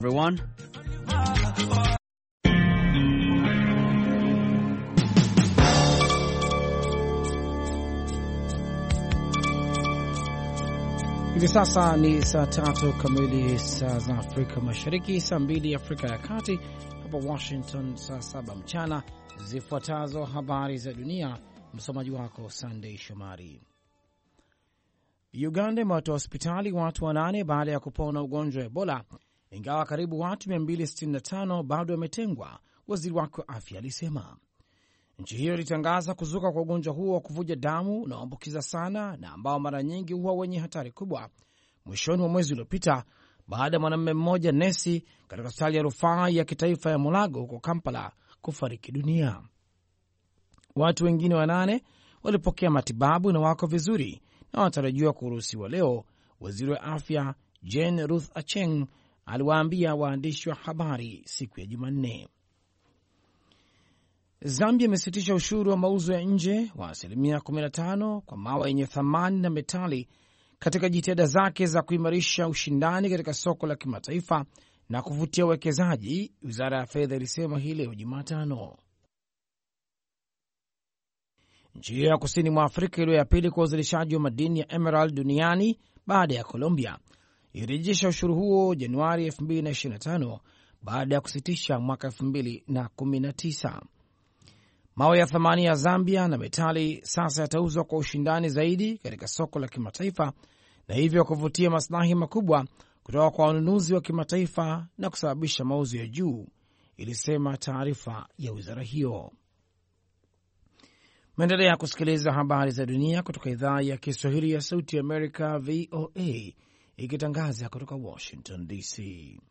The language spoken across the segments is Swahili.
Everyone. Hivi sasa ni saa 3 kamili saa za Afrika Mashariki, saa 2 Afrika ya Kati, hapa Washington saa 7 mchana. Zifuatazo habari za dunia, msomaji wako Sunday Shomari. Uganda imewatoa hospitali watu 8 baada ya kupona ugonjwa wa Ebola, ingawa karibu watu 265 bado wametengwa, waziri wake wa afya alisema. Nchi hiyo ilitangaza kuzuka kwa ugonjwa huo wa kuvuja damu unaoambukiza sana na ambao mara nyingi huwa wenye hatari kubwa mwishoni mwa mwezi uliopita, baada ya mwanamume mmoja nesi katika hospitali ya rufaa ya kitaifa ya Mulago huko Kampala kufariki dunia. Watu wengine 8 walipokea matibabu na wako vizuri na wanatarajiwa kuruhusiwa leo, waziri wa afya Jane Ruth Acheng aliwaambia waandishi wa habari siku ya Jumanne. Zambia imesitisha ushuru wa mauzo ya nje wa asilimia 15 kwa mawe yenye thamani na metali katika jitihada zake za kuimarisha ushindani katika soko la kimataifa na kuvutia uwekezaji, wizara ya fedha ilisema hii leo Jumatano. Nchi hiyo ya kusini mwa Afrika iliyo ya pili kwa uzalishaji wa madini ya emerald duniani baada ya Colombia ilirejesha ushuru huo Januari 2025 baada ya kusitisha mwaka 2019. Mawe ya thamani ya Zambia na metali sasa yatauzwa kwa ushindani zaidi katika soko la kimataifa na hivyo kuvutia maslahi makubwa kutoka kwa wanunuzi wa kimataifa na kusababisha mauzo ya juu, ilisema taarifa ya wizara hiyo. Meendelea kusikiliza habari za dunia kutoka idhaa ya Kiswahili ya Sauti ya Amerika, VOA, ikitangaza kutoka Washington DC.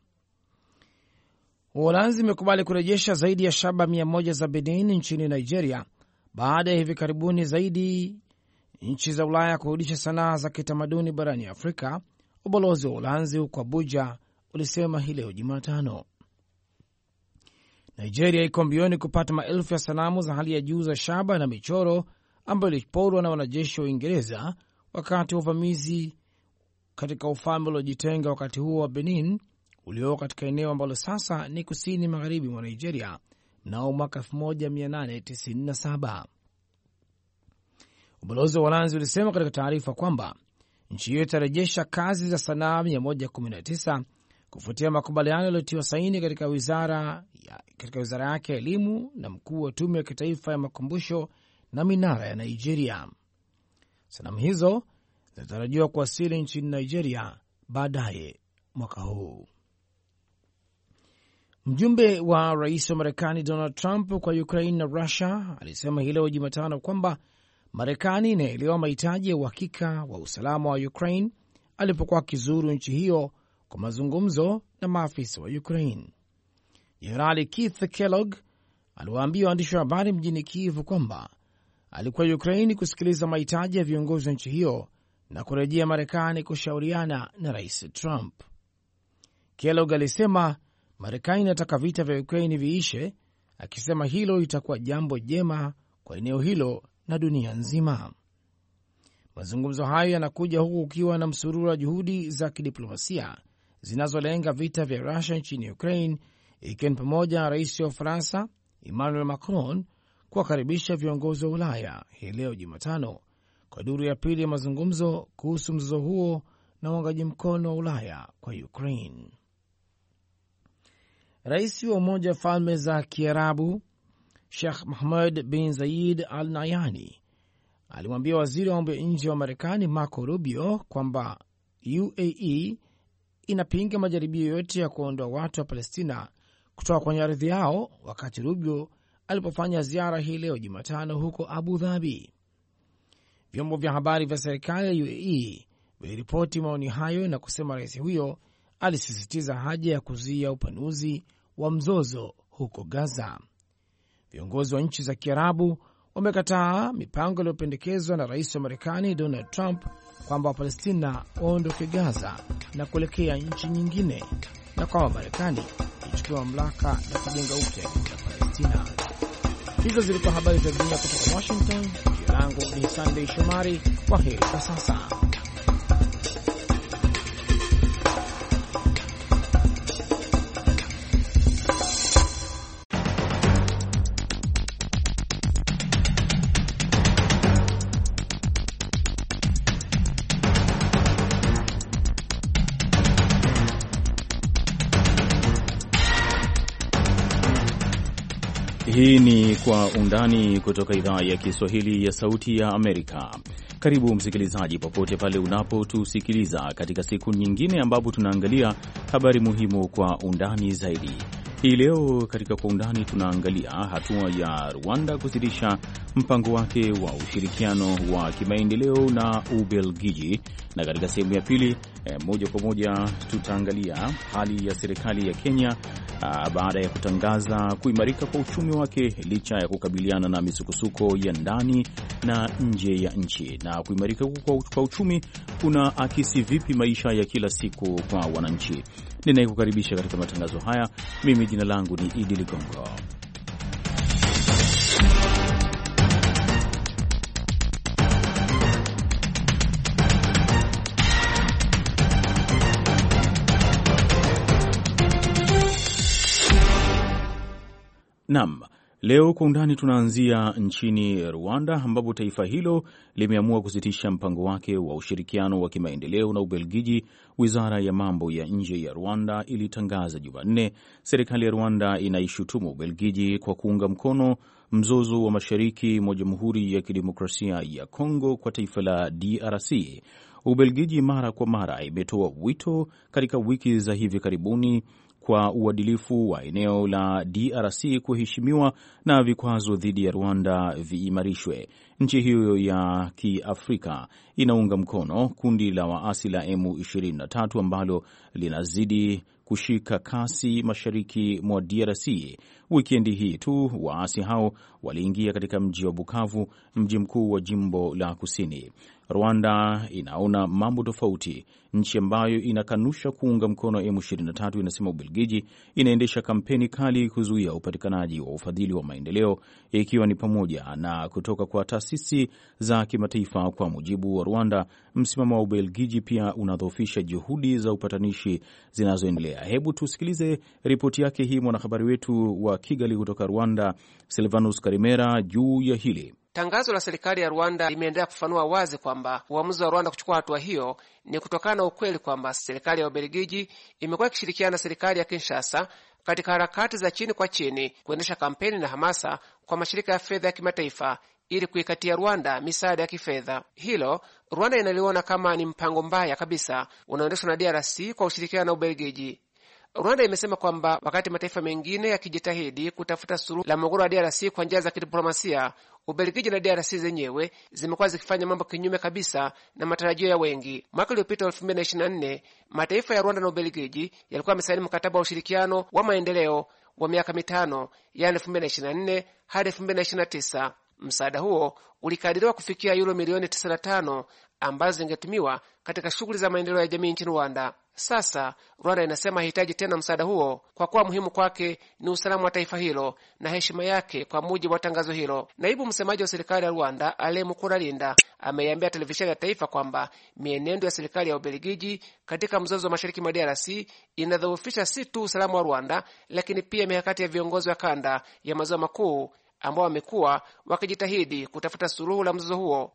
Uholanzi imekubali kurejesha zaidi ya shaba 100 za Benin nchini Nigeria baada ya hivi karibuni zaidi nchi za Ulaya kurudisha sanaa za kitamaduni barani Afrika. Ubalozi wa Uholanzi huko Abuja ulisema hii leo Jumatano. Nigeria iko mbioni kupata maelfu ya sanamu za hali ya juu za shaba na michoro ambayo iliporwa na wanajeshi wa Uingereza wakati wa uvamizi katika ufalme uliojitenga wakati huo wa Benin ulio katika eneo ambalo sasa ni kusini magharibi mwa Nigeria mnao mwaka 1897. Ubalozi wa Uholanzi ulisema katika taarifa kwamba nchi hiyo itarejesha kazi za sanaa 119 kufuatia makubaliano yaliyotiwa saini katika wizara yake ya elimu na mkuu wa tume ya kitaifa ya makumbusho na minara ya Nigeria. Sanamu hizo zinatarajiwa kuwasili nchini Nigeria baadaye mwaka huu. Mjumbe wa rais wa Marekani Donald Trump kwa Ukraine na Russia alisema hii leo Jumatano kwamba Marekani inaelewa mahitaji ya uhakika wa usalama wa Ukraine alipokuwa akizuru nchi hiyo kwa mazungumzo na maafisa wa Ukraine. Jenerali Keith Kellogg aliwaambia waandishi wa habari mjini Kiev kwamba alikuwa Ukraine kusikiliza mahitaji ya viongozi wa nchi hiyo na kurejea Marekani kushauriana na rais Trump. Kellogg alisema Marekani inataka vita vya Ukraine viishe, akisema hilo litakuwa jambo jema kwa eneo hilo na dunia nzima. Mazungumzo hayo yanakuja huku ukiwa na msururu wa juhudi za kidiplomasia zinazolenga vita vya Russia nchini Ukraine, ikiwa ni pamoja na rais wa Ufaransa Emmanuel Macron kuwakaribisha viongozi wa Ulaya hii leo Jumatano kwa duru ya pili ya mazungumzo kuhusu mzozo huo na uungaji mkono wa Ulaya kwa Ukraine. Rais wa Umoja wa Falme za Kiarabu Sheikh Mohammed bin Zayed Al Nahyan alimwambia waziri wa mambo ya nje wa Marekani Marco Rubio kwamba UAE inapinga majaribio yote ya kuondoa watu wa Palestina kutoka kwenye ardhi yao, wakati Rubio alipofanya ziara hii leo Jumatano huko Abu Dhabi. Vyombo vya habari vya serikali ya UAE viliripoti maoni hayo na kusema rais huyo alisisitiza haja ya kuzuia upanuzi wa mzozo huko Gaza. Viongozi wa nchi za Kiarabu wamekataa mipango iliyopendekezwa na rais wa Marekani Donald Trump kwamba Wapalestina waondoke Gaza na kuelekea nchi nyingine na kwamba Marekani ichukua mamlaka na kujenga upya ya Palestina. Hizo zilikuwa habari za dunia kutoka Washington. Jina langu ni Sunday Shomari. Kwa heri kwa sasa. Hii ni Kwa Undani kutoka idhaa ya Kiswahili ya Sauti ya Amerika. Karibu msikilizaji, popote pale unapotusikiliza katika siku nyingine ambapo tunaangalia habari muhimu kwa undani zaidi. Hii leo katika Kwa Undani tunaangalia hatua ya Rwanda kusitisha mpango wake wa ushirikiano wa kimaendeleo na Ubelgiji, na katika sehemu ya pili moja kwa moja tutaangalia hali ya serikali ya Kenya baada ya kutangaza kuimarika kwa uchumi wake licha ya kukabiliana na misukosuko ya ndani na nje ya nchi. Na kuimarika kwa uchumi kuna akisi vipi maisha ya kila siku kwa wananchi? Ninayekukaribisha katika matangazo haya, mimi jina langu ni Idi Ligongo. Naam, leo Kwa Undani tunaanzia nchini Rwanda ambapo taifa hilo limeamua kusitisha mpango wake wa ushirikiano wa kimaendeleo na Ubelgiji. Wizara ya mambo ya nje ya Rwanda ilitangaza Jumanne serikali ya Rwanda inaishutumu Ubelgiji kwa kuunga mkono mzozo wa mashariki mwa Jamhuri ya Kidemokrasia ya Kongo kwa taifa la DRC. Ubelgiji mara kwa mara imetoa wito katika wiki za hivi karibuni kwa uadilifu wa eneo la DRC kuheshimiwa na vikwazo dhidi ya Rwanda viimarishwe. Nchi hiyo ya Kiafrika inaunga mkono kundi la waasi la M23 ambalo linazidi kushika kasi mashariki mwa DRC. Wikendi hii tu waasi hao waliingia katika mji wa Bukavu, mji mkuu wa jimbo la Kusini. Rwanda inaona mambo tofauti. Nchi ambayo inakanusha kuunga mkono M23 inasema Ubelgiji inaendesha kampeni kali kuzuia upatikanaji wa ufadhili wa maendeleo, ikiwa ni pamoja na kutoka kwa taasisi za kimataifa. Kwa mujibu wa Rwanda, msimamo wa Ubelgiji pia unadhoofisha juhudi za upatanishi zinazoendelea. Hebu tusikilize ripoti yake hii mwanahabari wetu wa Kigali kutoka Rwanda, Silvanus Karimera, juu ya hili. Tangazo la serikali ya Rwanda limeendelea kufanua wazi kwamba uamuzi wa Rwanda kuchukua hatua hiyo ni kutokana na ukweli kwamba serikali ya Ubelgiji imekuwa ikishirikiana na serikali ya Kinshasa katika harakati za chini kwa chini kuendesha kampeni na hamasa kwa mashirika ya fedha ya kimataifa ili kuikatia Rwanda misaada ya kifedha. Hilo Rwanda inaliona kama ni mpango mbaya kabisa unaoendeshwa na DRC kwa ushirikiano na Ubelgiji. Rwanda imesema kwamba wakati mataifa mengine yakijitahidi kutafuta suluhu la mgogoro wa DRC kwa njia za kidiplomasia, Ubelgiji na DRC zenyewe zimekuwa zikifanya mambo kinyume kabisa na matarajio ya wengi. Mwaka uliopita 2024, mataifa ya Rwanda na Ubelgiji yalikuwa yamesaini mkataba wa ushirikiano wa maendeleo wa miaka mitano, yani 2024 hadi 2029. Msaada huo ulikadiriwa kufikia euro milioni 95 ambazo zingetumiwa katika shughuli za maendeleo ya jamii nchini Rwanda. Sasa Rwanda inasema hahitaji tena msaada huo kwa kuwa muhimu kwake ni usalama wa taifa hilo na heshima yake, kwa mujibu wa tangazo hilo. Naibu msemaji wa serikali ya Rwanda, Ale Mukuralinda, ameiambia televisheni ya taifa kwamba mienendo ya serikali ya Ubelgiji katika mzozo wa mashariki mwa DRC inadhoofisha si tu usalama wa Rwanda, lakini pia mikakati ya viongozi wa kanda ya maziwa makuu ambao wamekuwa wakijitahidi kutafuta suluhu la mzozo huo.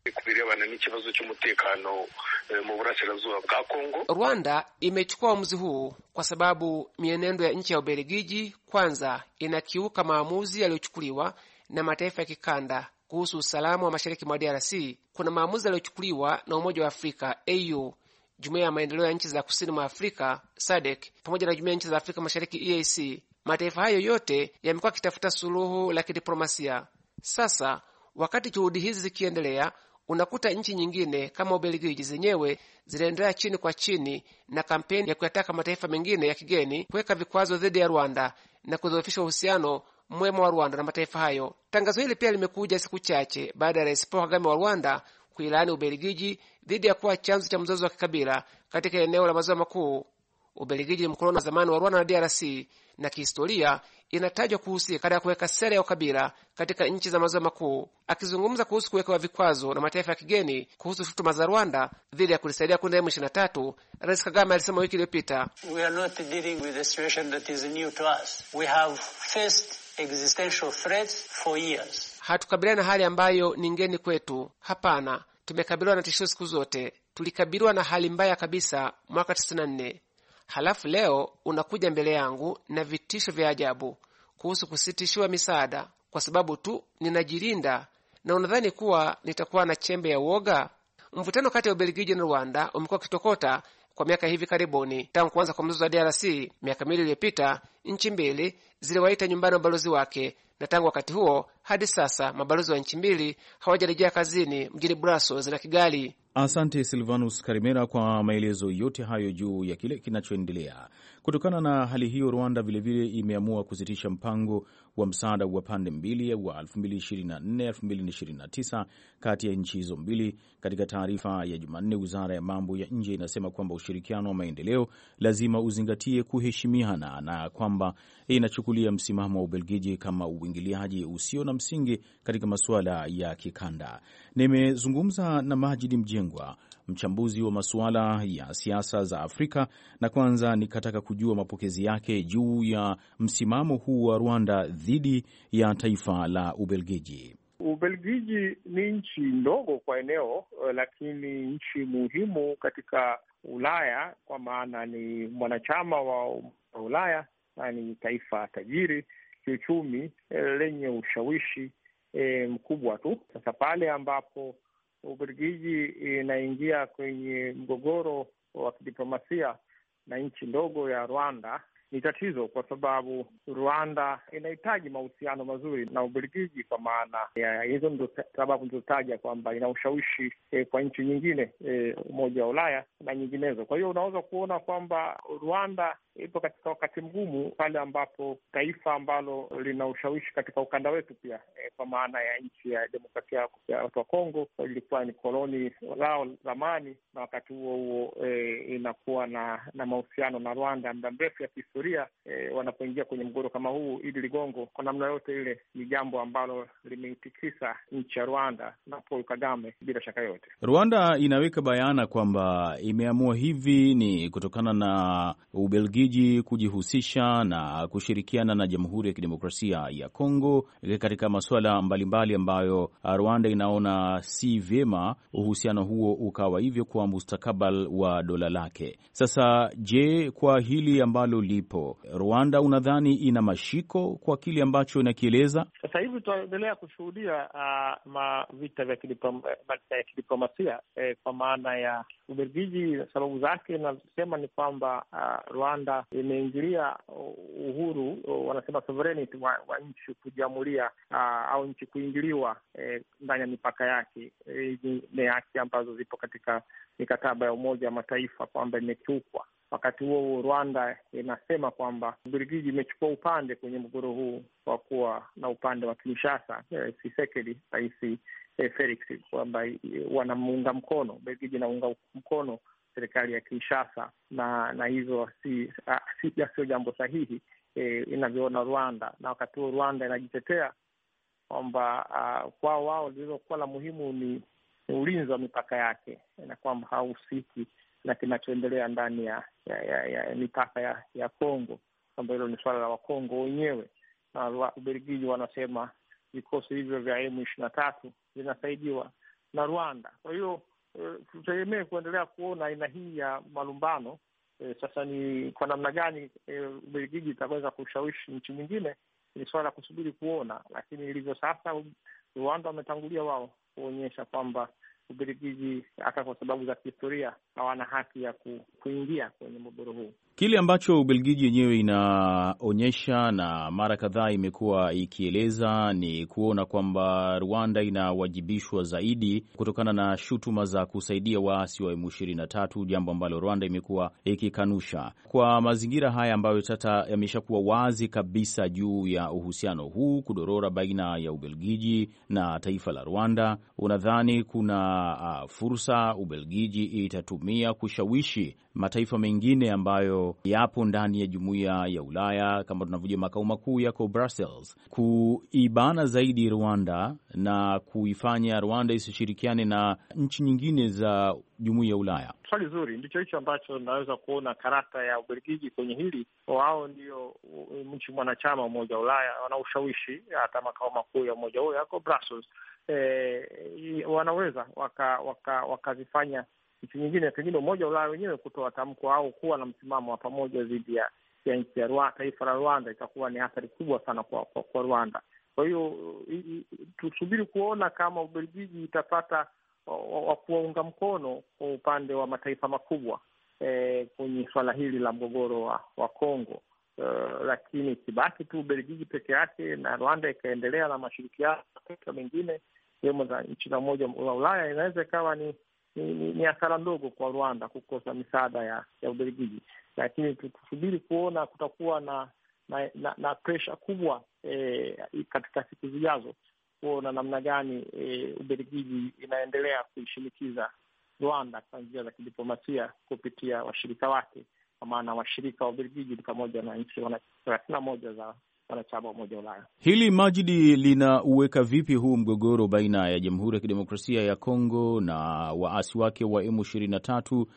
Rwanda imechukua uamuzi huu kwa sababu mienendo ya nchi ya Ubelgiji kwanza inakiuka maamuzi yaliyochukuliwa na mataifa ya kikanda kuhusu usalama wa mashariki mwa DRC. Kuna maamuzi yaliyochukuliwa na Umoja wa Afrika AU, Jumuiya ya Maendeleo ya Nchi za Kusini mwa Afrika SADC, pamoja na Jumuiya ya Nchi za Afrika Mashariki EAC. Mataifa hayo yote yamekuwa yakitafuta suluhu la kidiplomasia. Sasa wakati juhudi hizi zikiendelea, unakuta nchi nyingine kama Ubelgiji zenyewe zinaendelea chini kwa chini na kampeni ya kuyataka mataifa mengine ya kigeni kuweka vikwazo dhidi ya Rwanda na kudhoofisha uhusiano mwema wa Rwanda na mataifa hayo. Tangazo hili pia limekuja siku chache baada ya Rais Paul Kagame wa Rwanda kuilaani Ubelgiji dhidi ya kuwa chanzo cha mzozo wa kikabila katika eneo la maziwa makuu. Ubelgiji ni mkoloni wa zamani wa Rwanda na DRC na kihistoria inatajwa kuhusika katika kuweka sera ya ukabila katika nchi za maziwa makuu. Akizungumza kuhusu kuwekewa vikwazo na mataifa ya kigeni kuhusu shutuma za Rwanda dhidi ya kulisaidia kundi la M23, Rais Kagame alisema wiki iliyopita, hatukabiliana na hali ambayo ni ngeni kwetu. Hapana, tumekabiliwa na tishio siku zote. Tulikabiliwa na hali mbaya kabisa mwaka 94. Halafu leo unakuja mbele yangu na vitisho vya ajabu kuhusu kusitishiwa misaada. kwa sababu tu ninajilinda, na unadhani kuwa nitakuwa na chembe ya uoga? Mvutano kati ya Ubelgiji na Rwanda umekuwa kitokota kwa miaka hivi karibuni. Tangu kuanza kwa mzozo wa DRC miaka miwili iliyopita, nchi mbili ziliwaita nyumbani mabalozi wake, na tangu wakati huo hadi sasa mabalozi wa nchi mbili hawajarejea kazini mjini Brussels na Kigali. Asante Silvanus Karimera kwa maelezo yote hayo juu ya kile kinachoendelea. Kutokana na hali hiyo, Rwanda vilevile imeamua kusitisha mpango wa msaada wa pande mbili wa 2024-2029 kati ya nchi hizo mbili. Katika taarifa ya Jumanne, wizara ya mambo ya nje inasema kwamba ushirikiano wa maendeleo lazima uzingatie kuheshimiana na kwamba inachukulia msimamo wa Ubelgiji kama uingiliaji usio na msingi katika masuala ya kikanda. Nimezungumza na Majidi Mjengwa, mchambuzi wa masuala ya siasa za Afrika, na kwanza nikataka kujua mapokezi yake juu ya msimamo huu wa Rwanda dhidi ya taifa la Ubelgiji. Ubelgiji ni nchi ndogo kwa eneo, lakini nchi muhimu katika Ulaya, kwa maana ni mwanachama wa Ulaya na ni taifa tajiri kiuchumi lenye ushawishi mkubwa tu. Sasa pale ambapo Ubelgiji inaingia kwenye mgogoro wa kidiplomasia na nchi ndogo ya Rwanda, ni tatizo, kwa sababu Rwanda inahitaji mahusiano mazuri na Ubelgiji, kwa maana ya hizo ndo sababu nilizotaja kwamba ina ushawishi kwa nchi nyingine, Umoja wa Ulaya na nyinginezo. Kwa hiyo unaweza kuona kwamba Rwanda ipo katika wakati mgumu pale ambapo taifa ambalo lina ushawishi katika ukanda wetu pia, kwa maana ya nchi ya demokrasia ya watu wa Kongo, ilikuwa ni koloni lao zamani, na wakati huo huo inakuwa na mahusiano na Rwanda muda mrefu ya kihistoria. Wanapoingia kwenye mgogoro kama huu, Idi Ligongo, kwa namna yote ile ni jambo ambalo limeitikisa nchi ya Rwanda na Paul Kagame bila shaka yote. Rwanda inaweka bayana kwamba imeamua hivi ni kutokana na Ubelgiji kujihusisha na kushirikiana na Jamhuri ya Kidemokrasia ya Kongo katika masuala mbalimbali ambayo Rwanda inaona si vyema uhusiano huo ukawa hivyo kwa mustakabali wa dola lake. Sasa je, kwa hili ambalo lipo Rwanda, unadhani ina mashiko kwa kile ambacho inakieleza? Sasa hivi tunaendelea kushuhudia vita vya kidiplomasia kwa maana ya Ubelgiji. Sababu zake nasema ni kwamba Rwanda imeingilia uhuru, wanasema sovereignty wa nchi kujiamulia, au nchi kuingiliwa ndani ya mipaka yake. Ni haki ambazo zipo katika mikataba ya Umoja wa Mataifa kwamba imekiukwa. Wakati huo Rwanda inasema kwamba Ubelgiji imechukua upande kwenye mgogoro huu kwa kuwa na upande wa Kinshasa, Tshisekedi, Rais Felix, kwamba wanamuunga mkono Ubelgiji, inaunga mkono serikali ya Kinshasa, na hizo sio jambo sahihi inavyoona Rwanda. Na wakati huo Rwanda inajitetea kwamba kwao wao lililokuwa la muhimu ni ulinzi wa mipaka yake, na kwamba hahusiki na kinachoendelea ndani ya mipaka ya Kongo, kwamba hilo ni swala la Wakongo wenyewe. Na Ubelgiji wanasema vikosi hivyo vya M23 vinasaidiwa na Rwanda. Kwa hiyo tutegemee kuendelea kuona aina hii ya malumbano. Sasa ni kwa namna gani Ubelgiji itaweza kushawishi nchi nyingine, ni swala la kusubiri kuona, lakini ilivyo sasa Rwanda wametangulia wao kuonyesha kwamba Ubelgiji hata kwa sababu za kihistoria hawana haki ya kuingia kwenye mgogoro huu. Kile ambacho Ubelgiji yenyewe inaonyesha na mara kadhaa imekuwa ikieleza ni kuona kwamba Rwanda inawajibishwa zaidi kutokana na shutuma za kusaidia waasi wa M23, jambo ambalo Rwanda imekuwa ikikanusha. Kwa mazingira haya ambayo sasa yameshakuwa wazi kabisa juu ya uhusiano huu kudorora baina ya Ubelgiji na taifa la Rwanda, unadhani kuna fursa Ubelgiji itatumia kushawishi mataifa mengine ambayo yapo ndani ya Jumuiya ya Ulaya, kama tunavyojua makao makuu yako Brussels, kuibana zaidi Rwanda na kuifanya Rwanda isishirikiane na nchi nyingine za Jumuiya ya Ulaya? Swali zuri, ndicho hicho ambacho naweza kuona karata ya Ubelgiji kwenye hili. Wao ndio nchi mwanachama wa Umoja wa Ulaya, wana ushawishi, hata makao makuu ya umoja huo yako Brussels. Wanaweza wakazifanya nchi nyingine, pengine Umoja wa Ulaya wenyewe kutoa tamko au kuwa na msimamo wa pamoja dhidi ya nchi ya Rwanda. Taifa la Rwanda itakuwa ni athari kubwa sana kwa Rwanda. Kwa hiyo tusubiri kuona kama Ubelgiji itapata wa kuwaunga mkono kwa upande wa mataifa makubwa kwenye swala hili la mgogoro wa Kongo. Lakini ikibaki tu Ubelgiji peke yake na Rwanda ikaendelea na mashirikiano mataifa mengine sehemu za nchi za Umoja wa Ulaya, inaweza ikawa ni hasara ndogo kwa Rwanda kukosa misaada ya Ubelgiji. Lakini tusubiri kuona kutakuwa na presha kubwa katika siku zijazo kuona namna gani Ubelgiji inaendelea kuishinikiza Rwanda kwa njia za kidiplomasia kupitia washirika wake, kwa maana washirika wa Ubelgiji ni pamoja na nchi 31 za wanachama wa Umoja wa Ulaya. Hili Majidi, linauweka vipi huu mgogoro baina ya Jamhuri ya Kidemokrasia ya Kongo na waasi wake wa M23?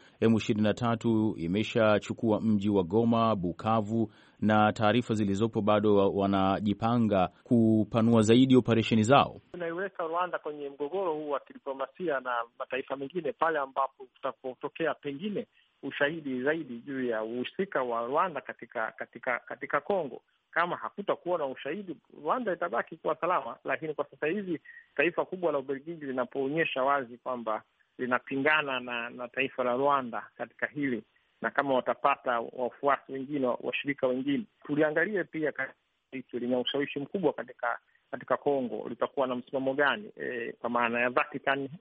M23 imeshachukua mji wa Goma, Bukavu, na taarifa zilizopo bado wanajipanga kupanua zaidi operesheni zao. Tunaiweka Rwanda kwenye mgogoro huu wa kidiplomasia na mataifa mengine pale ambapo tutapotokea pengine ushahidi zaidi juu ya uhusika wa Rwanda katika Kongo. Kama hakutakuwa na ushahidi, Rwanda itabaki kuwa salama. Lakini kwa sasa hivi taifa kubwa la Ubelgiji linapoonyesha wazi kwamba linapingana na taifa la Rwanda katika hili, na kama watapata wafuasi wengine, washirika wengine, tuliangalie pia hicho lina ushawishi mkubwa katika Kongo, litakuwa na msimamo gani? Kwa maana ya Vatican,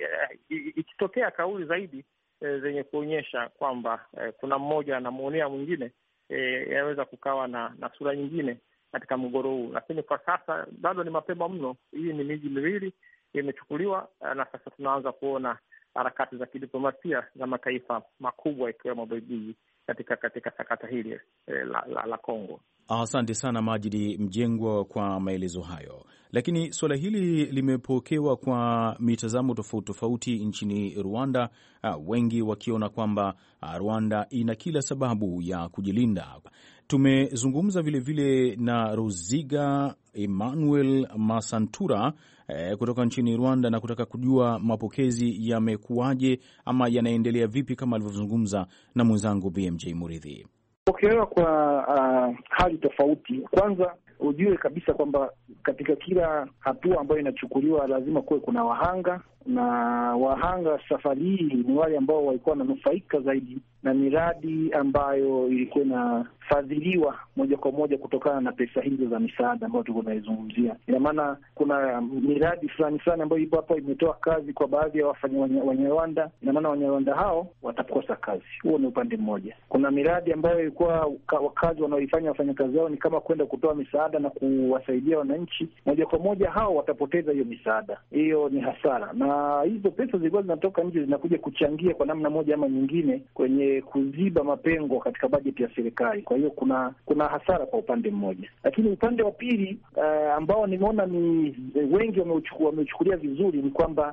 ikitokea kauli zaidi zenye kuonyesha kwamba kuna mmoja anamuonea mwingine, yaweza kukawa na sura nyingine katika mgogoro huu. Lakini kwa sasa bado ni mapema mno. Hii ni miji miwili imechukuliwa, na sasa tunaanza kuona harakati za kidiplomasia za mataifa makubwa ikiwemo Belgiji katika sakata hili la Kongo. Asante sana Majidi Mjengwa kwa maelezo hayo. Lakini suala hili limepokewa kwa mitazamo tofauti tofauti nchini Rwanda, wengi wakiona kwamba Rwanda ina kila sababu ya kujilinda. Tumezungumza vilevile na Ruziga Emmanuel Masantura kutoka nchini Rwanda na kutaka kujua mapokezi yamekuwaje ama yanaendelea vipi, kama alivyozungumza na mwenzangu BMJ Muridhi. Pokelewa kwa hali tofauti. Kwanza ujue kabisa kwamba katika kila hatua ambayo inachukuliwa lazima kuwe kuna wahanga, na wahanga safari hii ni wale ambao walikuwa wananufaika zaidi na miradi ambayo ilikuwa inafadhiliwa moja kwa moja kutokana na pesa hizo za misaada ambayo tulikuwa tunaizungumzia. Ina maana kuna miradi fulani ambayo ipo hapa imetoa kazi kwa baadhi ya Wanyarwanda. Ina maana Wanyarwanda hao watakosa kazi. Huo ni upande mmoja. Kuna miradi ambayo ilikuwa wakazi wanaoifanya wafanyakazi wao ni kama kwenda kutoa misaada na kuwasaidia wananchi, moja kwa moja hao watapoteza hiyo misaada. Hiyo ni hasara, na hizo pesa zilikuwa zinatoka nje zinakuja kuchangia kwa namna moja ama nyingine kwenye kuziba mapengo katika bajeti ya serikali. Kwa hiyo kuna hasara kwa upande mmoja, lakini upande wa pili ambao nimeona ni wengi wameuchukulia vizuri ni kwamba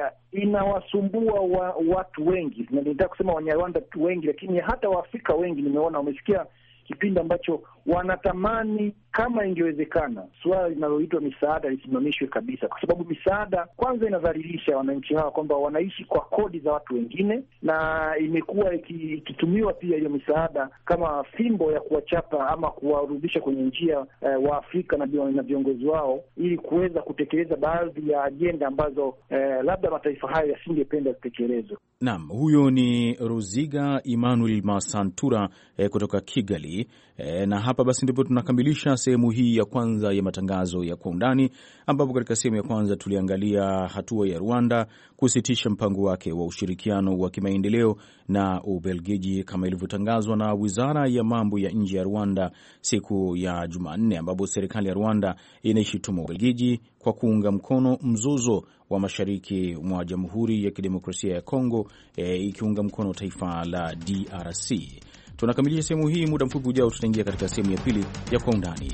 inawasumbua watu wengi, na nitaka kusema Wanyarwanda tu wengi, lakini hata Waafrika wengi nimeona wamesikia kipindi ambacho wanatamani kama ingewezekana suala linaloitwa misaada lisimamishwe kabisa, kwa sababu misaada kwanza inadhalilisha wananchi hawa kwamba wanaishi kwa kodi za watu wengine, na imekuwa ikitumiwa pia hiyo misaada kama fimbo ya kuwachapa ama kuwarudisha kwenye njia wa Afrika na viongozi wao ili kuweza kutekeleza baadhi ya ajenda ambazo labda mataifa hayo yasingependa zitekelezwe. Naam, huyo ni Ruziga Emmanuel Masantura kutoka Kigali. Na hapa basi ndipo tunakamilisha sehemu hii ya kwanza ya matangazo ya Kwa Undani, ambapo katika sehemu ya kwanza tuliangalia hatua ya Rwanda kusitisha mpango wake wa ushirikiano wa kimaendeleo na Ubelgiji kama ilivyotangazwa na Wizara ya Mambo ya Nje ya Rwanda siku ya Jumanne, ambapo serikali ya Rwanda inaishitumu Ubelgiji kwa kuunga mkono mzozo wa mashariki mwa Jamhuri ya Kidemokrasia ya Kongo, ikiunga mkono taifa la DRC. Tunakamilisha sehemu hii. Muda mfupi ujao tutaingia katika sehemu ya pili ya Kwa Undani.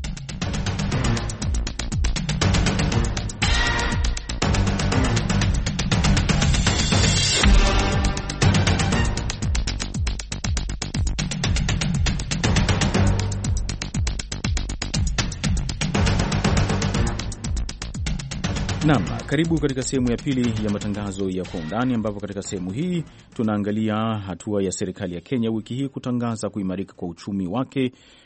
Naam, karibu katika sehemu ya pili ya matangazo ya Kwa Undani, ambapo katika sehemu hii tunaangalia hatua ya serikali ya Kenya wiki hii kutangaza kuimarika kwa uchumi wake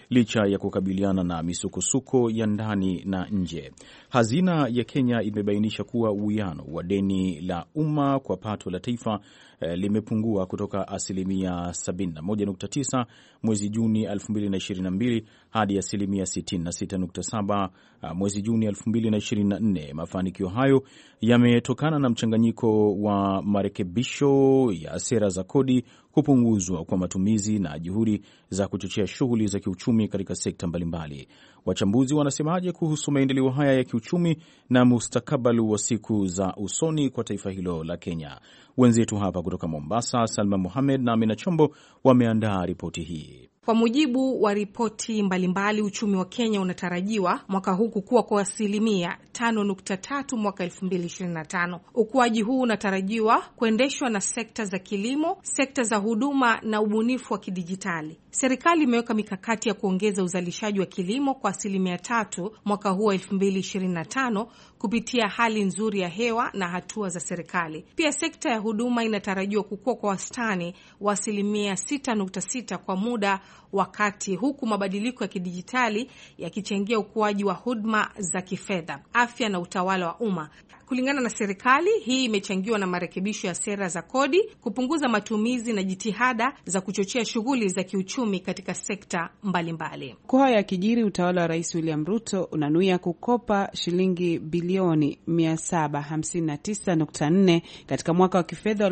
licha ya kukabiliana na misukosuko ya ndani na nje. Hazina ya Kenya imebainisha kuwa uwiano wa deni la umma kwa pato la taifa limepungua kutoka asilimia 71.9 mwezi Juni 2022 hadi asilimia 66.7 mwezi Juni 2024. Mafanikio hayo yametokana na mchanganyiko wa marekebisho ya sera za kodi, kupunguzwa kwa matumizi na juhudi za kuchochea shughuli za kiuchumi katika sekta mbalimbali. Wachambuzi wanasemaje kuhusu maendeleo haya ya kiuchumi na mustakabali wa siku za usoni kwa taifa hilo la Kenya? Wenzetu hapa kutoka Mombasa, Salma Mohamed na Amina Chombo wameandaa ripoti hii. Kwa mujibu wa ripoti mbalimbali, uchumi wa Kenya unatarajiwa mwaka huu kukua kwa asilimia 5.3 mwaka 2025. Ukuaji huu unatarajiwa kuendeshwa na sekta za kilimo, sekta za huduma na ubunifu wa kidijitali. Serikali imeweka mikakati ya kuongeza uzalishaji wa kilimo kwa asilimia 3 mwaka huu 2025 kupitia hali nzuri ya hewa na hatua za serikali. Pia sekta ya huduma inatarajiwa kukua kwa wastani wa asilimia 6.6 kwa muda wakati, huku mabadiliko ya kidijitali yakichangia ukuaji wa huduma za kifedha, afya na utawala wa umma. Kulingana na serikali, hii imechangiwa na marekebisho ya sera za kodi, kupunguza matumizi na jitihada za kuchochea shughuli za kiuchumi katika sekta mbalimbali. Kwa haya yakijiri, utawala wa Rais William Ruto unanuia kukopa shilingi bilioni 759.4 katika mwaka wa kifedha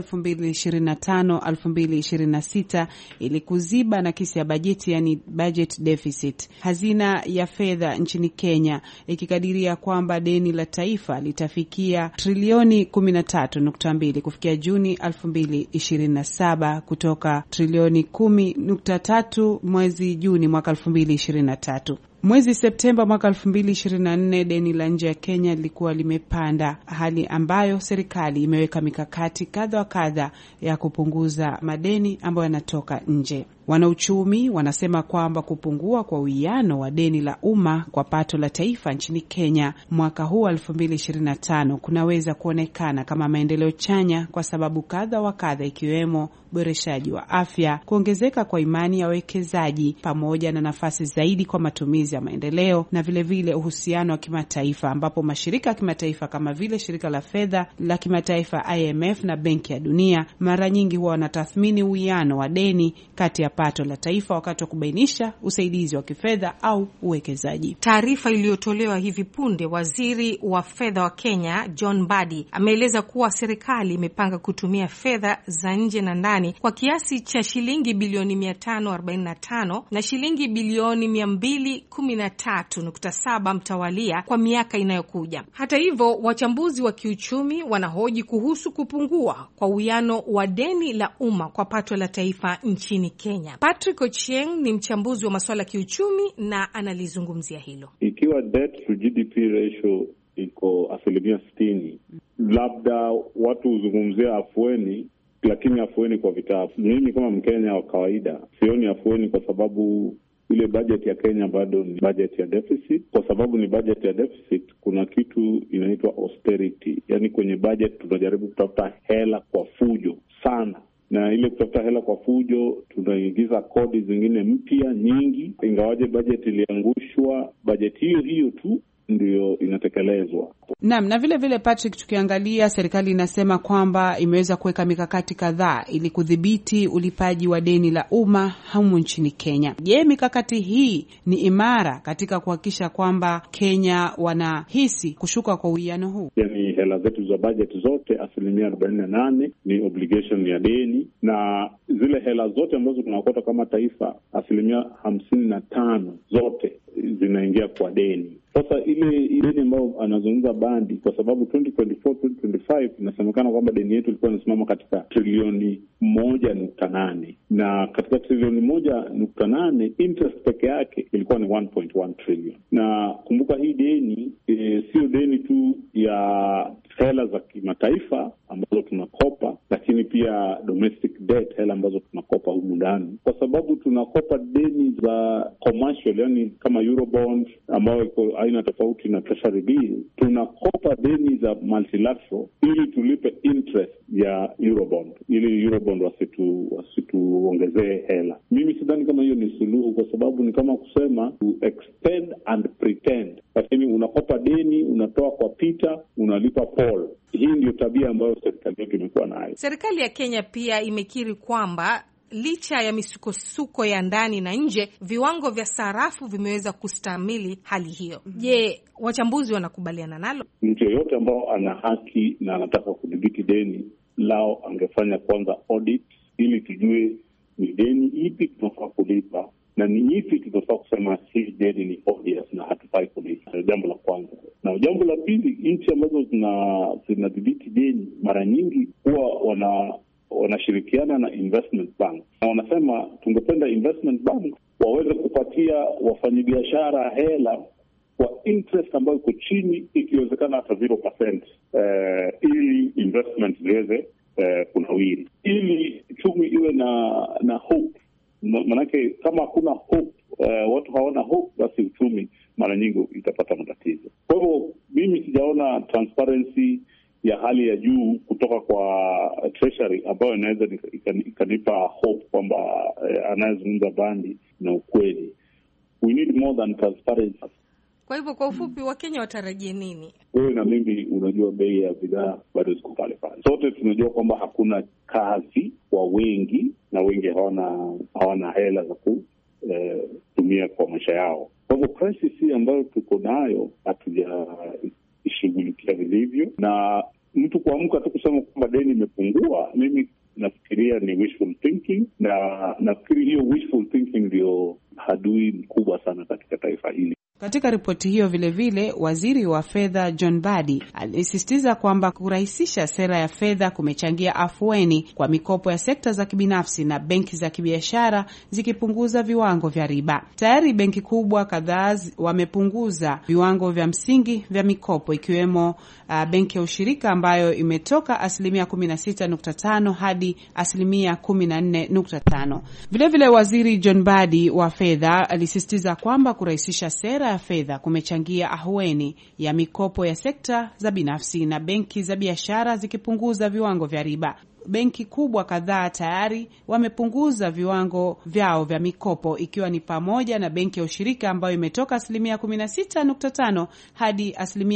2025-2026 ili kuziba nakisi ya bajeti, yani budget deficit. Hazina ya fedha nchini Kenya ikikadiria kwamba deni la taifa litafikia trilioni 13.2 kufikia Juni 2027 kutoka trilioni 10.3 mwezi Juni mwaka 2023. Mwezi Septemba mwaka 2024 deni la nje ya Kenya lilikuwa limepanda, hali ambayo serikali imeweka mikakati kadha wa kadha ya kupunguza madeni ambayo yanatoka nje. Wanauchumi wanasema kwamba kupungua kwa uwiano wa deni la umma kwa pato la taifa nchini Kenya mwaka huu 2025 kunaweza kuonekana kama maendeleo chanya kwa sababu kadha wa kadha, ikiwemo uboreshaji wa afya, kuongezeka kwa imani ya wawekezaji, pamoja na nafasi zaidi kwa matumizi ya maendeleo, na vile uhusiano wa kimataifa ambapo mashirika ya kimataifa kama vile shirika la fedha la kimataifa IMF na Benki ya Dunia mara nyingi huwa wanatathmini uwiano wa deni kati ya pato la taifa wakati wa kubainisha usaidizi wa kifedha au uwekezaji. Taarifa iliyotolewa hivi punde, waziri wa fedha wa Kenya John Mbadi ameeleza kuwa serikali imepanga kutumia fedha za nje na ndani kwa kiasi cha shilingi bilioni 545 na shilingi bilioni 213.7 mtawalia kwa miaka inayokuja. Hata hivyo, wachambuzi wa kiuchumi wanahoji kuhusu kupungua kwa uwiano wa deni la umma kwa pato la taifa nchini Kenya. Patrick Ochieng ni mchambuzi wa masuala ya kiuchumi na analizungumzia hilo. Ikiwa debt to GDP ratio iko asilimia 60, labda watu huzungumzia afueni, lakini afueni kwa vitabu. Mimi kama Mkenya wa kawaida sioni afueni, kwa sababu ile budget ya Kenya bado ni budget ya deficit. Kwa sababu ni budget ya deficit, kuna kitu inaitwa austerity. Yani kwenye budget tunajaribu kutafuta hela kwa fujo sana, na ile kutafuta hela kwa fujo tunaingiza kodi zingine mpya nyingi. Ingawaje budget iliangushwa, budget hiyo tu ndio inatekelezwa. Naam, na vile Patrick, tukiangalia serikali inasema kwamba imeweza kuweka mikakati kadhaa ili kudhibiti ulipaji wa deni la umma humu nchini Kenya. Je, mikakati hii ni imara katika kuhakikisha kwamba Kenya wanahisi kushuka kwa uwiano huu? Yani hela zetu za budget zote asilimia 48 ni obligation ya deni, na zile hela zote ambazo tunakota kama taifa asilimia 55 zote zinaingia kwa deni. Sasa ile deni ambayo anazungumza Bandi, kwa sababu 2024-2025 inasemekana kwamba deni yetu ilikuwa inasimama katika trilioni 1.8, na katika trilioni 1.8 interest peke yake ilikuwa ni 1.1 trillion. Na kumbuka hii deni sio deni tu ya hela za kimataifa ambazo tunakopa, lakini pia pia domestic debt, hela ambazo tunakopa humu ndani, kwa sababu tunakopa deni za commercial, yani kama Eurobond ambayo iko aina tofauti na treasury bill. Tunakopa deni za multilateral ili tulipe interest ya Eurobond, ili Eurobond wasituongezee hela. Mimi sidhani kama hiyo ni suluhu, kwa sababu ni kama kusema to extend and pretend, lakini unakopa deni, unatoa kwa Peter, unalipa Paul. Hii ndio tabia ambayo serikali yetu imekuwa nayo. Serikali ya Kenya pia imekiri kwamba licha ya misukosuko ya ndani na nje, viwango vya sarafu vimeweza kustahimili hali hiyo. Je, wachambuzi wanakubaliana nalo? Mtu yeyote ambao ana haki na anataka kudhibiti deni lao angefanya kwanza audit, ili tujue ni deni ipi tunafaa kulipa na ni ipi tunafaa kusema hii deni ni obvious na hatufai kulipa. Jambo la kwanza. Na jambo la pili, nchi ambazo zinadhibiti deni mara nyingi huwa wanashirikiana na investment bank, na wanasema tungependa investment bank waweze kupatia wafanyabiashara hela kwa interest ambayo iko chini, ikiwezekana hata 0%, ili investment ziweze kunawiri, ili uchumi iwe na hope. Manake kama hakuna hope, watu hawana hope, basi uchumi mara nyingi itapata matatizo. Kwa hivyo mimi sijaona transparency ya hali ya juu kutoka kwa treasury ambayo inaweza ikanipa hope kwamba anayezungumza bandi na ukweli. We need more than transparency. Kwa hivyo kwa ufupi, Wakenya watarajie nini? Wewe na mimi unajua bei ya bidhaa bado ziko pale pale. Sote tunajua kwamba hakuna kazi kwa wengi, na wengi hawana hela za kutumia kwa maisha yao. Kwa hivyo crisis ambayo tuko nayo hatujaishughulikia vilivyo, na mtu kuamka tu kusema kwamba deni imepungua, mimi nafikiria ni wishful thinking, na nafikiri hiyo wishful thinking ndio adui mkubwa sana katika taifa hili. Katika ripoti hiyo vile waziri wa fedha John Mbadi alisisitiza kwamba kurahisisha sera ya fedha kumechangia afueni kwa mikopo ya sekta za kibinafsi na benki za kibiashara zikipunguza viwango vya riba. Tayari benki kubwa kadhaa wamepunguza viwango vya msingi vya mikopo, ikiwemo benki ya ushirika ambayo imetoka 16.5 hadi 14.5. Vile waziri John Mbadi wa fedha alisisitiza kwamba kurahisisha sera ya fedha kumechangia ahueni ya mikopo ya sekta za binafsi na benki za biashara zikipunguza viwango vya riba. Benki kubwa kadhaa tayari wamepunguza viwango vyao vya mikopo, ikiwa ni pamoja na benki ya ushirika ambayo imetoka 16.5 hadi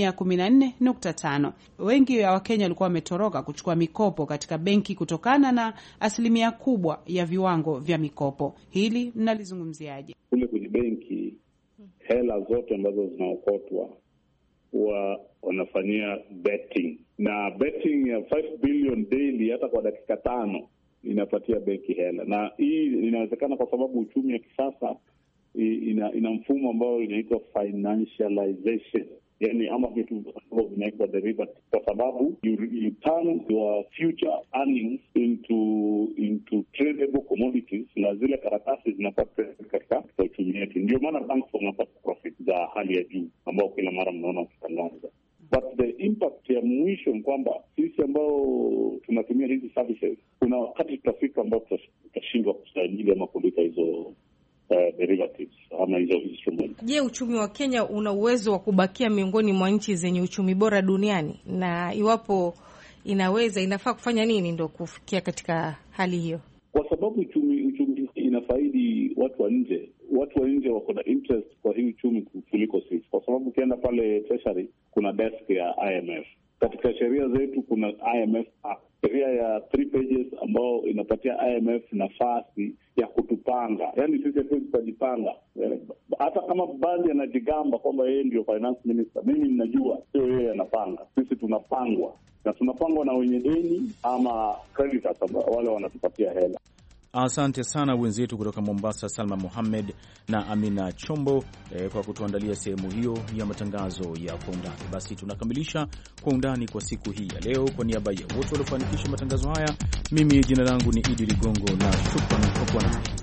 14.5. Wengi wa Wakenya walikuwa wametoroka kuchukua mikopo katika benki kutokana na asilimia kubwa ya viwango vya mikopo. Hili mnalizungumziaje? Kule kwenye benki hela zote ambazo zinaokotwa huwa wanafanyia betting, na betting ya 5 billion daily hata kwa dakika 5 inapatia benki hela. Na hii inawezekana kwa sababu uchumi ya kisasa ina mfumo ambao inaitwa financialization, yani ama vitu ambavyo vinaitwa derivative, kwa sababu you turn your future earnings into tradable commodities, na zile karatasi zinapata katika uchumi yetu. Ndio maana banks wanapata profit za hali ya juu ambao kila mara mnaona wakitangaza. But the impact ya mwisho ni kwamba sisi ambao tunatumia hizi services, kuna wakati tutafika ambao tutashindwa kusajili ama kulipa hizo derivatives ama hizo instruments. Je, uchumi wa Kenya una uwezo wa kubakia miongoni mwa nchi zenye uchumi bora duniani? Na iwapo inafaa kufanya nini ndio kufikia katika hali hiyo? Kwa sababu uchumi inafaidi watu wa nje. Watu wa nje wako na interest kwa hii uchumi kuliko sisi, kwa sababu ukienda pale treasury kuna desk ya IMF. Katika sheria zetu kuna IMF sheria ya 3 pages ambao inapatia IMF nafasi ya kutupanga. Yaani sisi hatuwezi kujipanga. Hata kama Bandi anajigamba kwamba yeye ndio finance minister, mimi ninajua sio yeye anapanga. Sisi tunapangwa, na tunapangwa na wenye deni ama creditors wale wanatupatia hela. Asante sana wenzetu kutoka Mombasa, Salma Mohamed na Amina Chombo kwa kutuandalia sehemu hiyo ya matangazo ya Kwa Undani. Basi tunakamilisha Kwa Undani kwa siku hii ya leo. Kwa niaba ya wote waliofanikisha matangazo haya, mimi jina langu ni Idi Ligongo na shukrani kwa kuwa nami.